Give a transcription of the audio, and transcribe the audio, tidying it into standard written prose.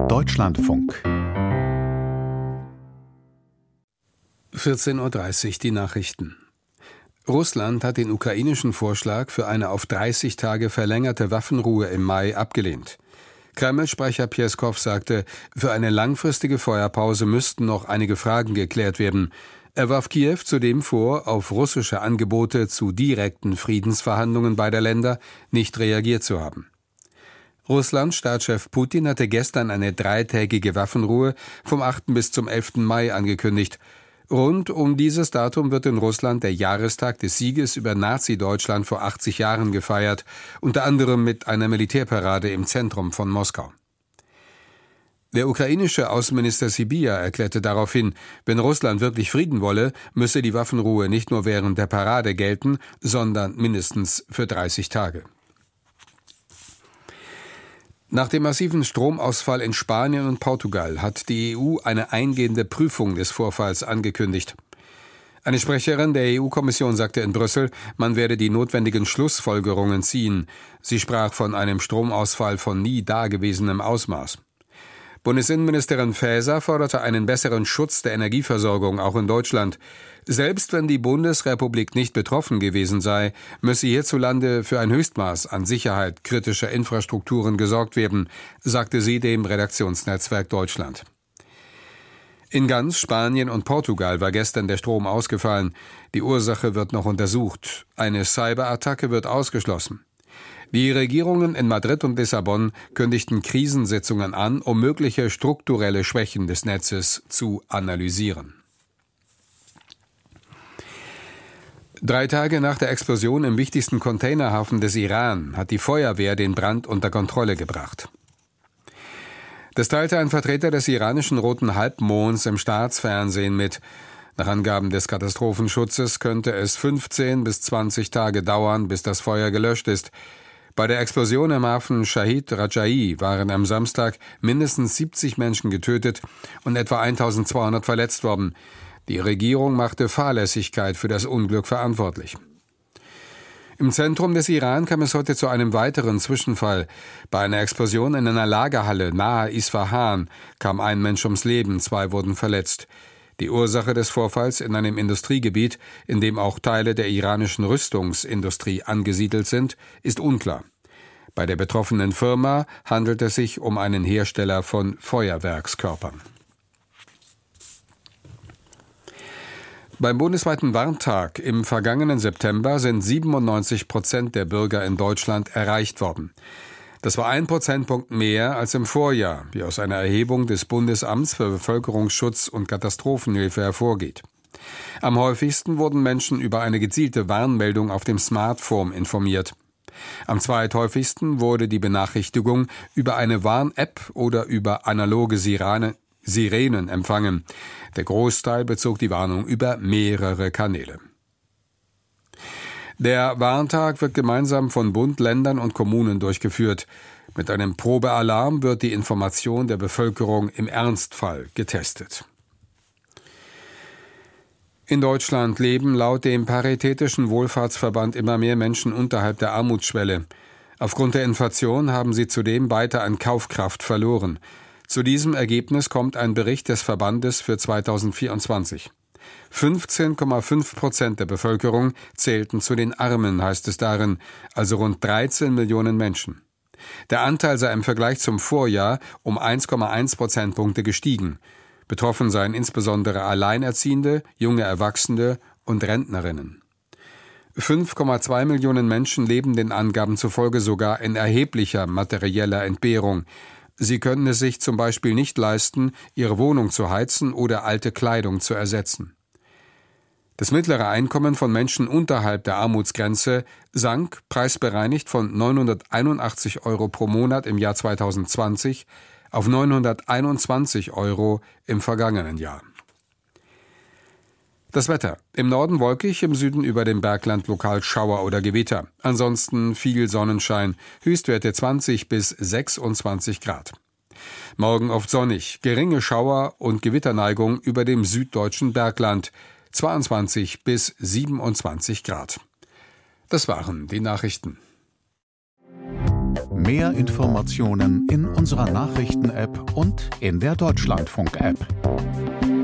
Deutschlandfunk 14:30 Uhr die Nachrichten. Russland hat den ukrainischen Vorschlag für eine auf 30 Tage verlängerte Waffenruhe im Mai abgelehnt. Kreml-Sprecher Pjeskow sagte, für eine langfristige Feuerpause müssten noch einige Fragen geklärt werden. Er warf Kiew zudem vor, auf russische Angebote zu direkten Friedensverhandlungen beider Länder nicht reagiert zu haben. Russlands Staatschef Putin hatte gestern eine 3-tägige Waffenruhe vom 8. bis zum 11. Mai angekündigt. Rund um dieses Datum wird in Russland der Jahrestag des Sieges über Nazi-Deutschland vor 80 Jahren gefeiert, unter anderem mit einer Militärparade im Zentrum von Moskau. Der ukrainische Außenminister Sybiha erklärte daraufhin, wenn Russland wirklich Frieden wolle, müsse die Waffenruhe nicht nur während der Parade gelten, sondern mindestens für 30 Tage. Nach dem massiven Stromausfall in Spanien und Portugal hat die EU eine eingehende Prüfung des Vorfalls angekündigt. Eine Sprecherin der EU-Kommission sagte in Brüssel, man werde die notwendigen Schlussfolgerungen ziehen. Sie sprach von einem Stromausfall von nie dagewesenem Ausmaß. Bundesinnenministerin Faeser forderte einen besseren Schutz der Energieversorgung auch in Deutschland. Selbst wenn die Bundesrepublik nicht betroffen gewesen sei, müsse hierzulande für ein Höchstmaß an Sicherheit kritischer Infrastrukturen gesorgt werden, sagte sie dem Redaktionsnetzwerk Deutschland. In ganz Spanien und Portugal war gestern der Strom ausgefallen. Die Ursache wird noch untersucht. Eine Cyberattacke wird ausgeschlossen. Die Regierungen in Madrid und Lissabon kündigten Krisensitzungen an, um mögliche strukturelle Schwächen des Netzes zu analysieren. 3 Tage nach der Explosion im wichtigsten Containerhafen des Iran hat die Feuerwehr den Brand unter Kontrolle gebracht. Das teilte ein Vertreter des iranischen Roten Halbmonds im Staatsfernsehen mit. Nach Angaben des Katastrophenschutzes könnte es 15 bis 20 Tage dauern, bis das Feuer gelöscht ist. Bei der Explosion im Hafen Shahid Rajai waren am Samstag mindestens 70 Menschen getötet und etwa 1200 verletzt worden. Die Regierung machte Fahrlässigkeit für das Unglück verantwortlich. Im Zentrum des Iran kam es heute zu einem weiteren Zwischenfall. Bei einer Explosion in einer Lagerhalle nahe Isfahan kam ein Mensch ums Leben, 2 wurden verletzt. Die Ursache des Vorfalls in einem Industriegebiet, in dem auch Teile der iranischen Rüstungsindustrie angesiedelt sind, ist unklar. Bei der betroffenen Firma handelt es sich um einen Hersteller von Feuerwerkskörpern. Beim bundesweiten Warntag im vergangenen September sind 97% der Bürger in Deutschland erreicht worden. Das war 1 Prozentpunkt mehr als im Vorjahr, wie aus einer Erhebung des Bundesamts für Bevölkerungsschutz und Katastrophenhilfe hervorgeht. Am häufigsten wurden Menschen über eine gezielte Warnmeldung auf dem Smartphone informiert. Am zweithäufigsten wurde die Benachrichtigung über eine Warn-App oder über analoge Sirenen empfangen. Der Großteil bezog die Warnung über mehrere Kanäle. Der Warntag wird gemeinsam von Bund, Ländern und Kommunen durchgeführt. Mit einem Probealarm wird die Information der Bevölkerung im Ernstfall getestet. In Deutschland leben laut dem Paritätischen Wohlfahrtsverband immer mehr Menschen unterhalb der Armutsschwelle. Aufgrund der Inflation haben sie zudem weiter an Kaufkraft verloren. Zu diesem Ergebnis kommt ein Bericht des Verbandes für 2024. 15,5% der Bevölkerung zählten zu den Armen, heißt es darin, also rund 13 Millionen Menschen. Der Anteil sei im Vergleich zum Vorjahr um 1,1 Prozentpunkte gestiegen. Betroffen seien insbesondere Alleinerziehende, junge Erwachsene und Rentnerinnen. 5,2 Millionen Menschen leben den Angaben zufolge sogar in erheblicher materieller Entbehrung. Sie können es sich zum Beispiel nicht leisten, ihre Wohnung zu heizen oder alte Kleidung zu ersetzen. Das mittlere Einkommen von Menschen unterhalb der Armutsgrenze sank preisbereinigt von 981 € pro Monat im Jahr 2020 auf 921 € im vergangenen Jahr. Das Wetter. Im Norden wolkig, im Süden über dem Bergland lokal Schauer oder Gewitter. Ansonsten viel Sonnenschein, Höchstwerte 20 bis 26 Grad. Morgen oft sonnig, geringe Schauer und Gewitterneigung über dem süddeutschen Bergland, 22 bis 27 Grad. Das waren die Nachrichten. Mehr Informationen in unserer Nachrichten-App und in der Deutschlandfunk-App.